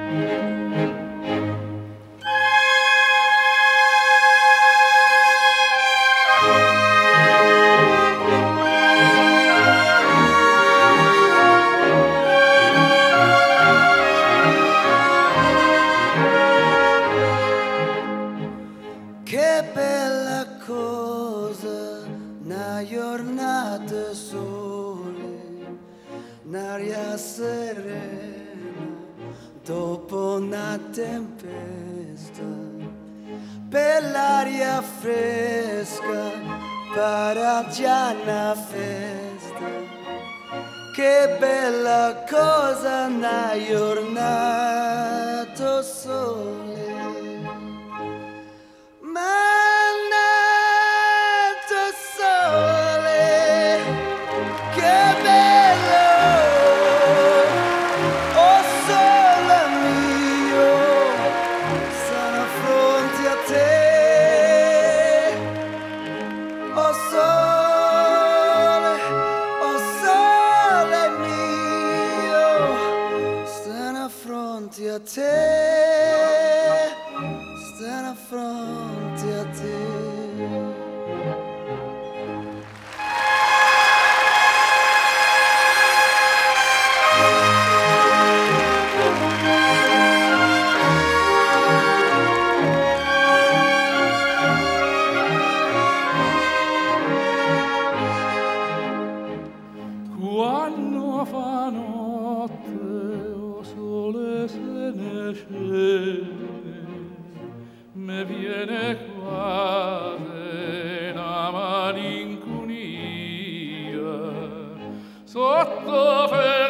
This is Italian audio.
Che bella cosa, una giornata sole, un'aria serena dopo una tempesta, bell'aria fresca, para già una festa. Che bella cosa, una giornata sole. Mannato sole, che bello, oh sole mio, sono fronte a te, oh sole mio, sono fronte a te, sono fronte a te. Quando fa notte, o sole se ne scende, me viene quasi una malinconia sotto